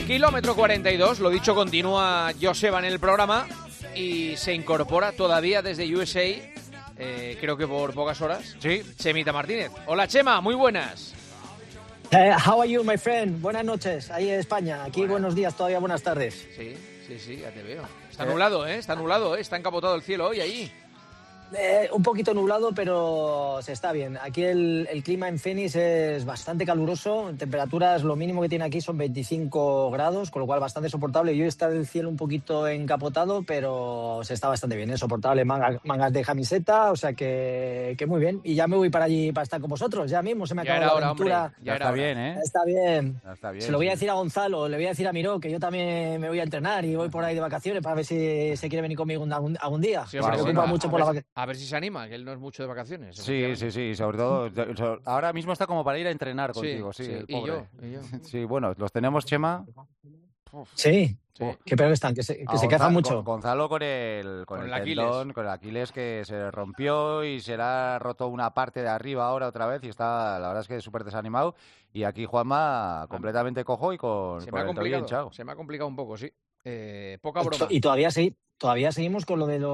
Kilómetro 42, lo dicho, continúa Joseba en el programa y se incorpora todavía desde USA, creo que por pocas horas, sí, Chemita Martínez. Hola Chema, muy buenas. How are you, my friend? Buenas noches, ahí en España. Aquí buenos días, todavía buenas tardes. Sí, ya te veo. Está nublado, Está nublado, Está encapotado el cielo hoy allí. Un poquito nublado, pero se está bien. Aquí el clima en Phoenix es bastante caluroso. Temperaturas, lo mínimo que tiene aquí son 25 grados, con lo cual bastante soportable. Y hoy está el cielo un poquito encapotado, pero se está bastante bien, soportable. Mangas de camiseta, o sea que muy bien. Y ya me voy para allí para estar con vosotros. Ya mismo se me acaba la aventura. Hombre, ya está bien, ¿eh? Está bien. Está bien. Se lo voy a decir a Gonzalo, le voy a decir a Miró que yo también me voy a entrenar y voy por ahí de vacaciones para ver si se quiere venir conmigo algún día. Sí, se preocupa mucho por la vacaciones. A ver si se anima, que él no es mucho de vacaciones. Sí, sobre todo, ahora mismo está como para ir a entrenar contigo, sí, el pobre. Y yo. Sí, bueno, los tenemos, Chema. Sí, qué peor están, que se quejan mucho. Gonzalo con el tendón, con el Aquiles que se rompió y se le ha roto una parte de arriba ahora otra vez y está, la verdad es que súper desanimado. Y aquí Juanma completamente cojo y con el tobillo hinchado. Se me ha complicado un poco, sí. Poca broma. Y todavía seguimos con lo de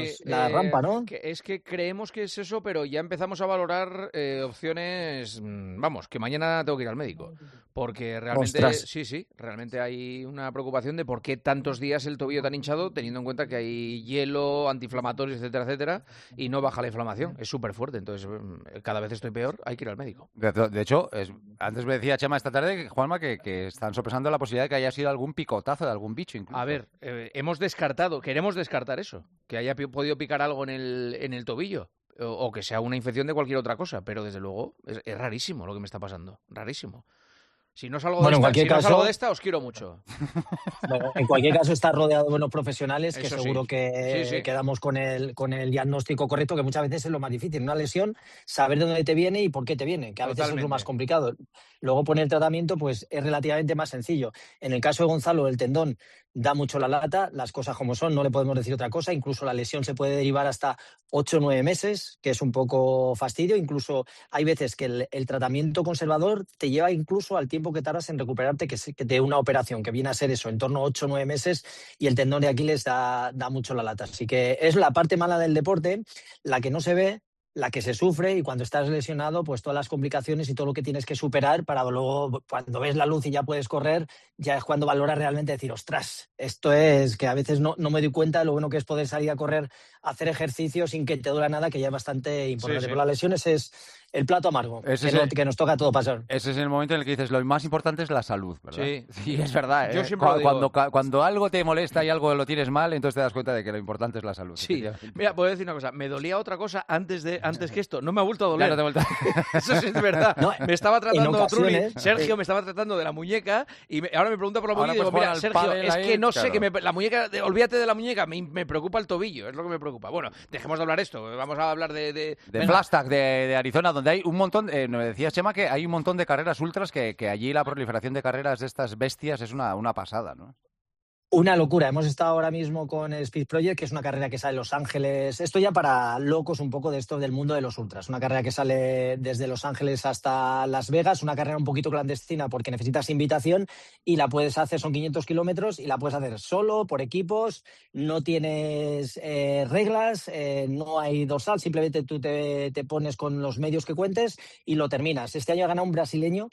la rampa, ¿no? Es que creemos que es eso, pero ya empezamos a valorar opciones. Vamos, que mañana tengo que ir al médico. Porque realmente, realmente hay una preocupación de por qué tantos días el tobillo tan hinchado, teniendo en cuenta que hay hielo, antiinflamatorios, etcétera, etcétera, y no baja la inflamación. Es súper fuerte, entonces cada vez estoy peor, hay que ir al médico. De hecho, antes me decía Chema esta tarde, Juanma, que están sopesando la posibilidad de que haya sido algún picotazo de algún bicho incluso. A ver, queremos descartar eso, que haya podido picar algo en el tobillo. O que sea una infección de cualquier otra cosa, pero desde luego es rarísimo lo que me está pasando, rarísimo. Si no salgo de esta, os quiero mucho. Bueno, en cualquier caso, estás rodeado de buenos profesionales que eso seguro que quedamos con el diagnóstico correcto, que muchas veces es lo más difícil. Una lesión, saber de dónde te viene y por qué te viene, que a veces es lo más complicado. Luego poner el tratamiento pues es relativamente más sencillo. En el caso de Gonzalo, el tendón da mucho la lata, las cosas como son, no le podemos decir otra cosa. Incluso la lesión se puede derivar hasta 8 o 9 meses, que es un poco fastidio. Incluso hay veces que el tratamiento conservador te lleva incluso al tiempo que tardas en recuperarte que de una operación, que viene a ser eso, en torno a 8 o 9 meses, y el tendón de Aquiles da mucho la lata. Así que es la parte mala del deporte, la que no se ve, la que se sufre, y cuando estás lesionado, pues todas las complicaciones y todo lo que tienes que superar para luego, cuando ves la luz y ya puedes correr, ya es cuando valoras realmente decir, ostras, esto es que a veces no me doy cuenta de lo bueno que es poder salir a correr, hacer ejercicio sin que te duela nada, que ya es bastante importante. Pero las lesiones es el plato amargo, que nos toca a todo pasar. Ese es el momento en el que dices, lo más importante es la salud, ¿verdad? Sí, es verdad. Yo siempre lo digo. Cuando algo te molesta y algo lo tienes mal, entonces te das cuenta de que lo importante es la salud. Sí, mira, puedo decir una cosa, me dolía otra cosa antes que esto, no me ha vuelto a doler. Claro, Eso sí es verdad. No, me estaba tratando Sergio me estaba tratando de la muñeca y ahora me pregunta por la muñeca y digo, mira, Sergio, es que no sé, que la muñeca, olvídate de la muñeca, me preocupa el tobillo, es lo que me preocupa. Bueno, dejemos de hablar esto, vamos a hablar de Flagstaff, de Arizona, donde hay un montón, me decía Chema que hay un montón de carreras ultras, que allí la proliferación de carreras de estas bestias es una pasada, ¿no? Una locura. Hemos estado ahora mismo con el Speed Project, que es una carrera que sale en Los Ángeles. Esto ya para locos un poco de esto del mundo de los ultras. Una carrera que sale desde Los Ángeles hasta Las Vegas. Una carrera un poquito clandestina porque necesitas invitación y la puedes hacer, son 500 kilómetros y la puedes hacer solo, por equipos. No tienes reglas, no hay dorsal. Simplemente tú te pones con los medios que cuentes y lo terminas. Este año ha ganado un brasileño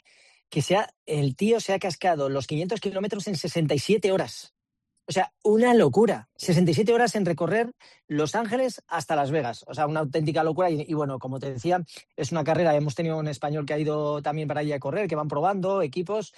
el tío se ha cascado los 500 kilómetros en 67 horas. O sea, una locura. 67 horas en recorrer Los Ángeles hasta Las Vegas. O sea, una auténtica locura. Y bueno, como te decía, es una carrera. Hemos tenido un español que ha ido también para allí a correr, que van probando equipos.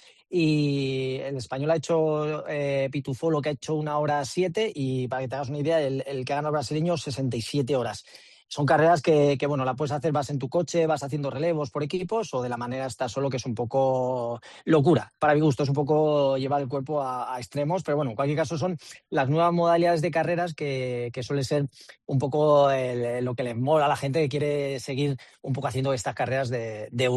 Y el español ha hecho Pitufolo, que ha hecho 1:07. Y para que te hagas una idea, el que ha ganado brasileño, 67 horas. Son carreras que bueno, la puedes hacer, vas en tu coche, vas haciendo relevos por equipos o de la manera estás solo, que es un poco locura. Para mi gusto es un poco llevar el cuerpo a extremos, pero bueno, en cualquier caso son las nuevas modalidades de carreras que suele ser un poco lo que le mola a la gente que quiere seguir un poco haciendo estas carreras de ultra.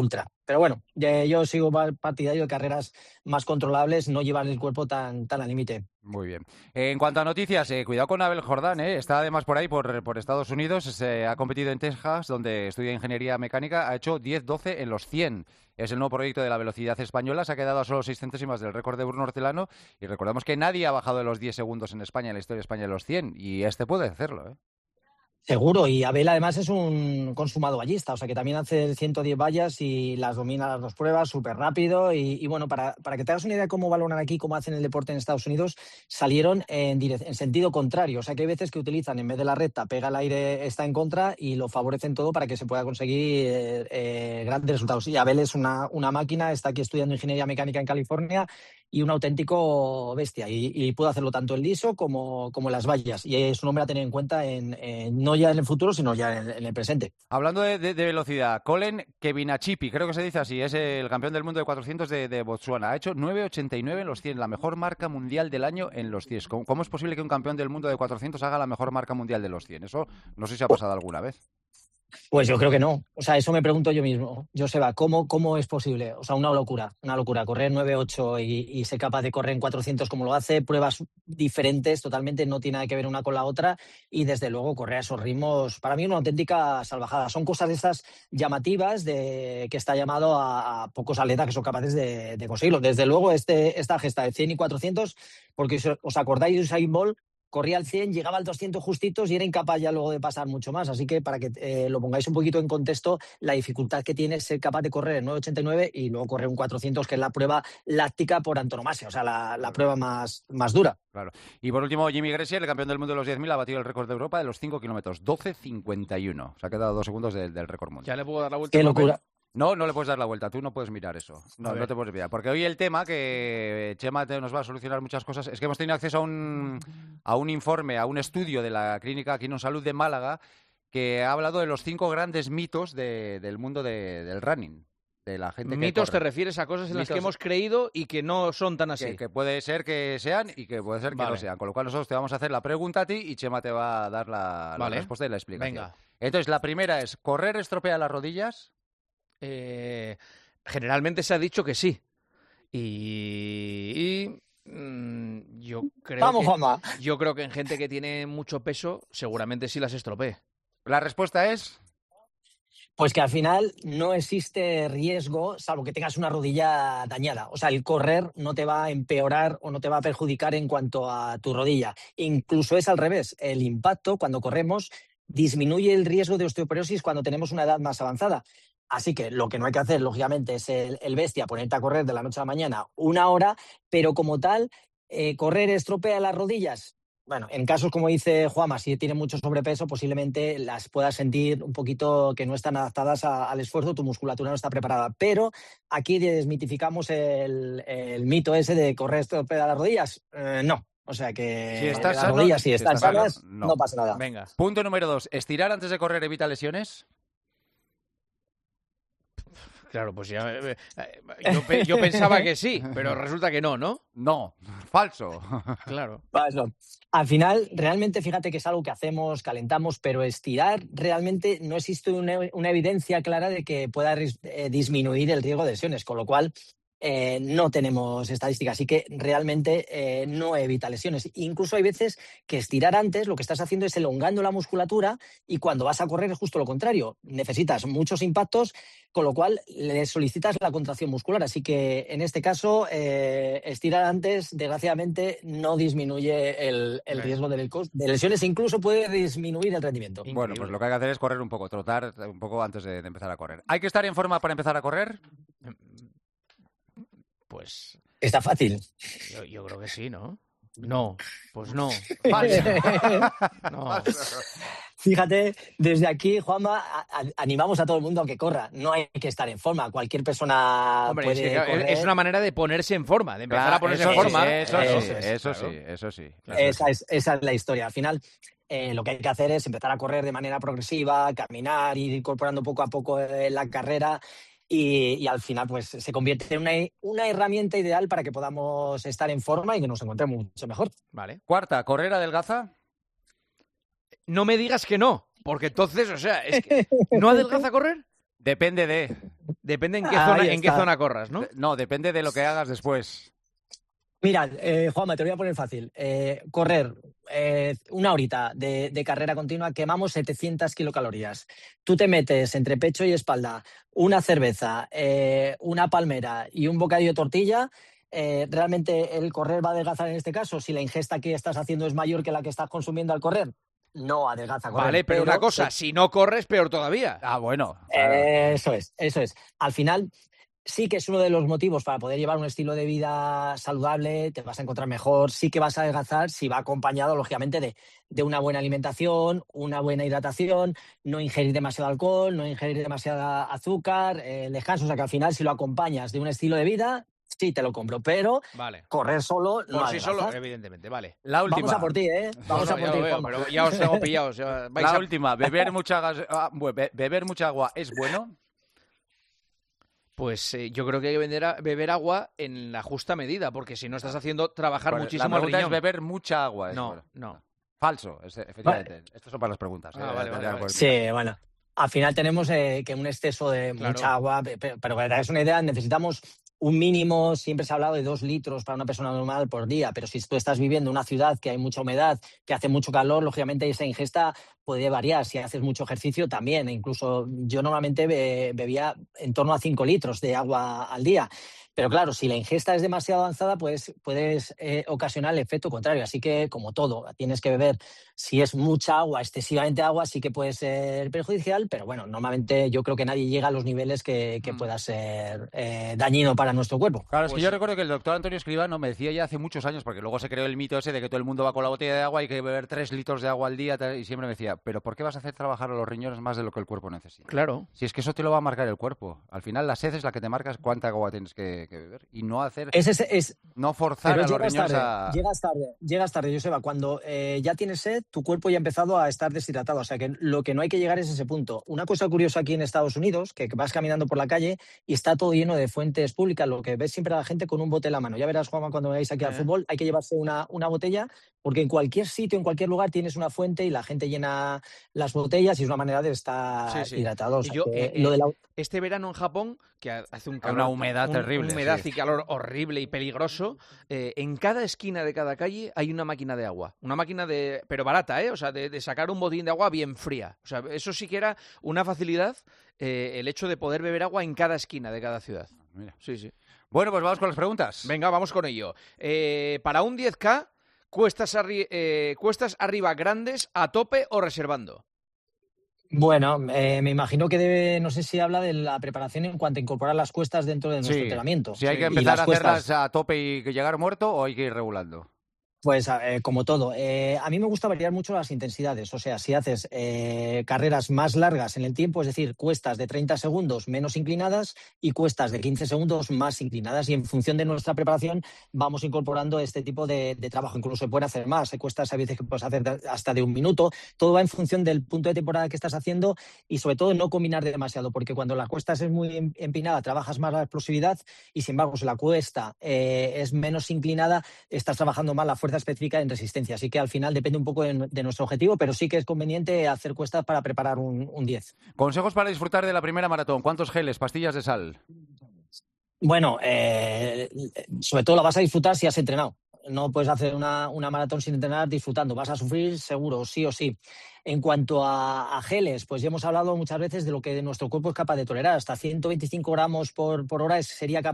Pero bueno, yo sigo partidario de carreras más controlables, no llevar el cuerpo tan al límite. Muy bien. En cuanto a noticias, cuidado con Abel Jordán, está además por ahí, por Estados Unidos, ha competido en Texas, donde estudia ingeniería mecánica, ha hecho 10-12 en los 100. Es el nuevo proyecto de la velocidad española, se ha quedado a solo 6 centésimas del récord de Bruno Hortelano, y recordemos que nadie ha bajado de los 10 segundos en España, en la historia de España, de los 100, y este puede hacerlo, ¿eh? Seguro, y Abel además es un consumado ballista, o sea que también hace 110 vallas y las domina las dos pruebas súper rápido. Y bueno, para que te hagas una idea de cómo valoran aquí, cómo hacen el deporte en Estados Unidos, salieron en sentido contrario. O sea que hay veces que utilizan, en vez de la recta, pega el aire, está en contra y lo favorecen todo para que se pueda conseguir grandes resultados. Y Abel es una máquina, está aquí estudiando ingeniería mecánica en California y un auténtico bestia. Y puede hacerlo tanto en liso como en las vallas. Y es un hombre a tener en cuenta no ya en el futuro, sino ya en el presente. Hablando de velocidad, Colin Kevinachipi, creo que se dice así, es el campeón del mundo de 400 de Botsuana. Ha hecho 9.89 en los 100, la mejor marca mundial del año en los 100. ¿Cómo es posible que un campeón del mundo de 400 haga la mejor marca mundial de los 100? Eso no sé si ha pasado alguna vez. Pues yo creo que no. O sea, eso me pregunto yo mismo. Joseba, ¿cómo es posible? O sea, una locura. Correr 9.8 y ser capaz de correr en 400 como lo hace, pruebas diferentes, totalmente no tiene nada que ver una con la otra y desde luego correr a esos ritmos, para mí una auténtica salvajada. Son cosas de estas llamativas que está llamado a pocos atletas que son capaces de conseguirlo. Desde luego esta gesta de 100 y 400, porque os acordáis de Usain Bolt, corría al 100, llegaba al 200 justitos y era incapaz ya luego de pasar mucho más. Así que para que lo pongáis un poquito en contexto, la dificultad que tiene ser capaz de correr en 9.89 y luego correr un 400, que es la prueba láctica por antonomasia, o sea, la prueba más dura. Claro. Y por último, Jimmy Gressier, el campeón del mundo de los 10.000, ha batido el récord de Europa de los 5 kilómetros, 12.51. Se ha quedado 2 segundos del récord mundial. Ya le puedo dar la vuelta. ¡Qué locura! No le puedes dar la vuelta, tú no puedes mirar eso. No te puedes mirar. Porque hoy el tema, que Chema nos va a solucionar muchas cosas, es que hemos tenido acceso a un informe, a un estudio de la Clínica Quirón Salud de Málaga, que ha hablado de los 5 grandes mitos del mundo del running. De la gente mitos que te refieres a cosas en las que hemos creído y que no son tan así. Que puede ser que sean y que puede ser que no sean. Con lo cual nosotros te vamos a hacer la pregunta a ti y Chema te va a dar la respuesta y la explicación. Venga. Entonces, la primera es, ¿correr estropea las rodillas? Generalmente se ha dicho que sí. Yo creo que en gente que tiene mucho peso seguramente sí las estropee. La respuesta es... Pues que al final no existe riesgo, salvo que tengas una rodilla dañada. O sea, el correr no te va a empeorar o no te va a perjudicar en cuanto a tu rodilla. Incluso es al revés. El impacto, cuando corremos, disminuye el riesgo de osteoporosis cuando tenemos una edad más avanzada. Así que lo que no hay que hacer, lógicamente, es el bestia, ponerte a correr de la noche a la mañana 1 hora, pero como tal, correr estropea las rodillas. Bueno, en casos como dice Juanma, si tiene mucho sobrepeso, posiblemente las puedas sentir un poquito que no están adaptadas al esfuerzo, tu musculatura no está preparada. Pero aquí desmitificamos el mito ese de correr estropea las rodillas. No. O sea que si estás las rodillas, si están sanas, no pasa nada. Venga. Punto número 2. ¿Estirar antes de correr evita lesiones? Claro, pues ya yo pensaba que sí, pero resulta que no, ¿no? No, falso. Claro. Falso. Al final, realmente, fíjate que es algo que hacemos, calentamos, pero estirar realmente no existe una evidencia clara de que pueda disminuir el riesgo de lesiones, con lo cual no tenemos estadísticas, así que realmente no evita lesiones. Incluso hay veces que estirar antes lo que estás haciendo es elongando la musculatura y cuando vas a correr es justo lo contrario. Necesitas muchos impactos, con lo cual le solicitas la contracción muscular. Así que en este caso, estirar antes, desgraciadamente, no disminuye el riesgo de lesiones, incluso puede disminuir el rendimiento. Increíble. Bueno, pues lo que hay que hacer es correr un poco, trotar un poco antes de empezar a correr. ¿Hay que estar en forma para empezar a correr? Pues... Está fácil. Yo creo que sí, ¿no? No, pues no. No. Fíjate, desde aquí, Juanma, animamos a todo el mundo a que corra. No hay que estar en forma. Cualquier persona puede correr. Es una manera de ponerse en forma, de empezar a ponerse en forma. Eso sí. Esa es la historia. Al final, lo que hay que hacer es empezar a correr de manera progresiva, caminar, ir incorporando poco a poco la carrera. Y al final pues se convierte en una herramienta ideal para que podamos estar en forma y que nos encontremos mucho mejor. Vale. Cuarta, ¿correr adelgaza? No me digas que no, porque entonces, o sea, es que ¿no adelgaza correr? Depende de... Depende en qué zona corras, ¿no? No, depende de lo que hagas después. Mira, Juanma, te lo voy a poner fácil. Correr una horita de carrera continua, quemamos 700 kilocalorías. Tú te metes entre pecho y espalda una cerveza, una palmera y un bocadillo de tortilla. ¿Realmente el correr va a adelgazar en este caso? Si la ingesta que estás haciendo es mayor que la que estás consumiendo al correr, no adelgaza correr. Vale, pero una cosa, si no corres, peor todavía. Ah, bueno. Claro. Eso es. Al final, sí que es uno de los motivos para poder llevar un estilo de vida saludable, te vas a encontrar mejor, sí que vas a adelgazar si va acompañado, lógicamente, de una buena alimentación, una buena hidratación, no ingerir demasiado alcohol, no ingerir demasiada azúcar, descanso. O sea que al final, si lo acompañas de un estilo de vida, sí te lo compro, pero correr solo no. Por sí solo, evidentemente, vale. La última. Vamos a por ti, ¿eh? Vamos a por ti, veo, pero ya os tengo pillados. La última, beber mucha agua ¿es bueno? Pues yo creo que hay que beber agua en la justa medida, porque si no estás haciendo trabajar muchísimo el riñón. La pregunta es beber mucha agua. No. Falso, efectivamente. Vale. Estas son para las preguntas. Vale. Sí, bueno. Al final tenemos que un exceso de mucha agua, pero para que es una idea, necesitamos un mínimo, siempre se ha hablado de 2 litros para una persona normal por día, pero si tú estás viviendo en una ciudad que hay mucha humedad, que hace mucho calor, lógicamente esa ingesta puede variar. Si haces mucho ejercicio también, incluso yo normalmente bebía en torno a 5 litros de agua al día. Pero claro, si la ingesta es demasiado avanzada, pues puedes ocasionar el efecto contrario. Así que, como todo, tienes que beber. Si es mucha agua, excesivamente agua, sí que puede ser perjudicial, pero bueno, normalmente yo creo que nadie llega a los niveles que pueda ser dañino para nuestro cuerpo. Claro, es que yo recuerdo que el doctor Antonio Escribano me decía ya hace muchos años, porque luego se creó el mito ese de que todo el mundo va con la botella de agua y hay que beber 3 litros de agua al día, y siempre me decía, ¿pero por qué vas a hacer trabajar a los riñones más de lo que el cuerpo necesita? Claro. Si es que eso te lo va a marcar el cuerpo. Al final la sed es la que te marca cuánta agua tienes que beber. Y no hacer... no forzar a los riñones a... Llegas tarde, Joseba. Cuando ya tienes sed, tu cuerpo ya ha empezado a estar deshidratado. O sea que lo que no hay que llegar es ese punto. Una cosa curiosa aquí en Estados Unidos, que vas caminando por la calle y está todo lleno de fuentes públicas, lo que ves siempre a la gente con un bote en la mano. Ya verás, Juanma, cuando vayáis aquí al fútbol, hay que llevarse una botella, porque en cualquier sitio, en cualquier lugar tienes una fuente y la gente llena las botellas y es una manera de estar hidratado. O sea, este verano en Japón, que hace un calor, una humedad terrible, humedad y calor horrible y peligroso, en cada esquina de cada calle hay una máquina de agua. Una máquina pero barata, o sea, de sacar un botín de agua bien fría. O sea, eso sí que era una facilidad, el hecho de poder beber agua en cada esquina de cada ciudad. Mira. Sí. Bueno, pues vamos con las preguntas. Venga, vamos con ello. Para un 10K, cuestas arriba grandes, a tope o reservando. Bueno, me imagino que no sé si habla de la preparación en cuanto a incorporar las cuestas dentro de nuestro entrenamiento. Si hay que empezar a hacerlas a tope y llegar muerto o hay que ir regulando. Pues como todo, a mí me gusta variar mucho las intensidades, o sea, si haces carreras más largas en el tiempo, es decir, cuestas de 30 segundos menos inclinadas y cuestas de 15 segundos más inclinadas, y en función de nuestra preparación vamos incorporando este tipo de trabajo. Incluso se puede hacer más, cuestas a veces que puedes hacer hasta de 1 minuto, todo va en función del punto de temporada que estás haciendo y sobre todo no combinar demasiado, porque cuando la cuesta es muy empinada trabajas más la explosividad y sin embargo si la cuesta es menos inclinada estás trabajando más la fuerza específica en resistencia. Así que al final depende un poco de nuestro objetivo, pero sí que es conveniente hacer cuestas para preparar un 10. Consejos para disfrutar de la primera maratón. ¿Cuántos geles, pastillas de sal? Bueno, sobre todo la vas a disfrutar si has entrenado. No puedes hacer una maratón sin entrenar disfrutando. Vas a sufrir seguro, sí o sí. En cuanto a geles, pues ya hemos hablado muchas veces de lo que nuestro cuerpo es capaz de tolerar. Hasta 125 gramos por hora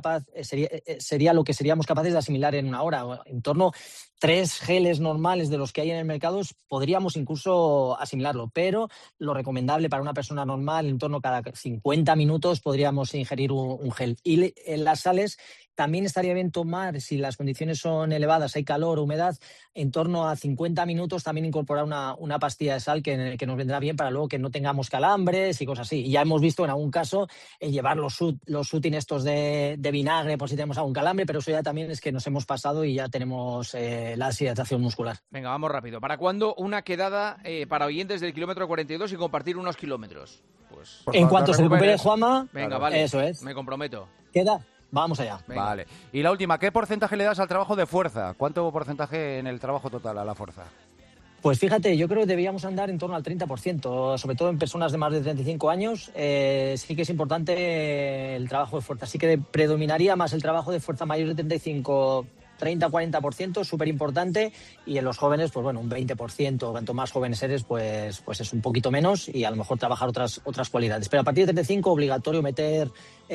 sería lo que seríamos capaces de asimilar en una hora. En torno a 3 geles normales de los que hay en el mercado podríamos incluso asimilarlo, pero lo recomendable para una persona normal, en torno a cada 50 minutos podríamos ingerir un gel. Y en las sales también estaría bien tomar, si las condiciones son elevadas, hay calor, humedad, en torno a 50 minutos también incorporar una pastilla de sal que nos vendrá bien para luego que no tengamos calambres y cosas así. Y ya hemos visto en algún caso llevar los sutin estos de vinagre por si tenemos algún calambre, pero eso ya también es que nos hemos pasado y ya tenemos la deshidratación muscular. Venga, vamos rápido. ¿Para cuándo una quedada para oyentes del kilómetro 42 y compartir unos kilómetros? Pues en cuanto se recupere Juanma, venga, vale, eso es. Me comprometo. ¿Queda? Vamos allá. Venga. Vale. Y la última, ¿qué porcentaje le das al trabajo de fuerza? ¿Cuánto porcentaje en el trabajo total a la fuerza? Pues fíjate, yo creo que debíamos andar en torno al 30%, sobre todo en personas de más de 35 años. Sí que es importante el trabajo de fuerza. Sí que predominaría más el trabajo de fuerza mayor de 35, 30-40%, súper importante. Y en los jóvenes, pues bueno, un 20%. Cuanto más jóvenes eres, pues es un poquito menos y a lo mejor trabajar otras cualidades. Pero a partir de 35, obligatorio meter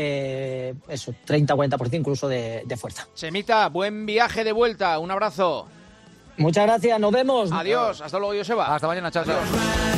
30-40% incluso de fuerza. Chemita, buen viaje de vuelta. Un abrazo. Muchas gracias, nos vemos. Adiós, hasta luego, Joseba. Hasta mañana, chao. Adiós.